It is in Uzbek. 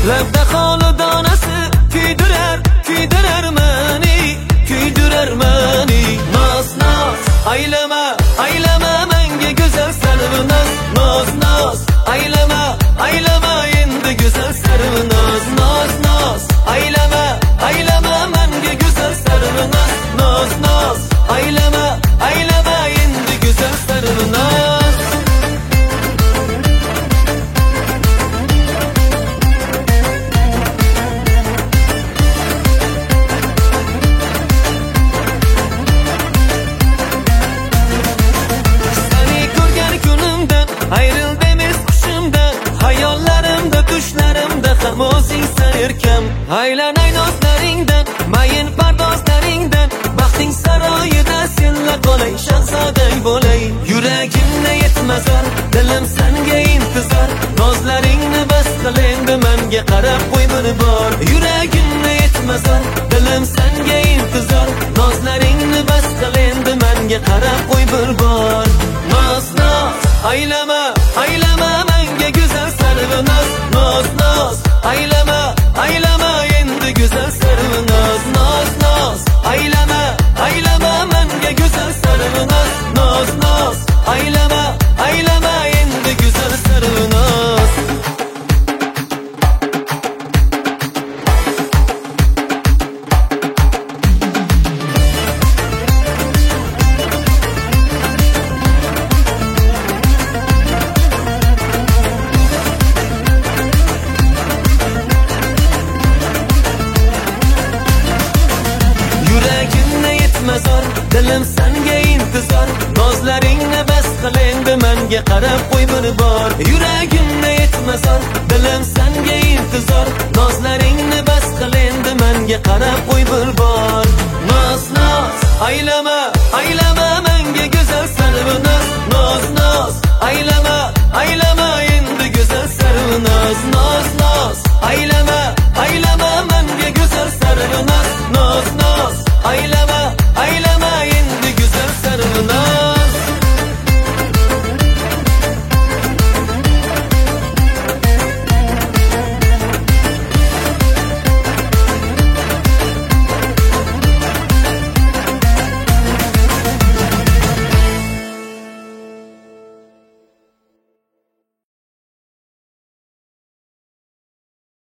labda xoli donasi kuydirar mani Noz aylama menga go'zal sarvinoz Noz aylama endi go'zal sarvinoz Noz aylama menga go'zal sarvinoz Noz aylama endi go'zal sarvinoz Ayrıldım iz kuşumdan, hayollarimda, tushlarimda ham o'zing sayirkam. Aylanay nozlaringdan, mayin pardozlaringdan, baxting saroyida senla qolay, shahzoday bo'lay. Yuragimda yetmazar, dilim senga intizor, nozlaringni bas qil endi menga qarab qo'y bir bor. Yuragimda yetmazar, dilim senga intizor, nozlaringni bas qil endi menga qarab qo'y bir bor. Noz aylama menga go'zal sarvinoz Noz aylama endi go'zal sarvinoz Noz aylama menga go'zal sarvinoz Noz aylama endi go'zal sarvinoz dilim senga intizor, nozlaringni bas qil endi menga qarab qo'y bir bor. Yuragimda yetmazor, dilim senga intizor, nozlaringni bas qil endi menga qarab qo'y bir bor.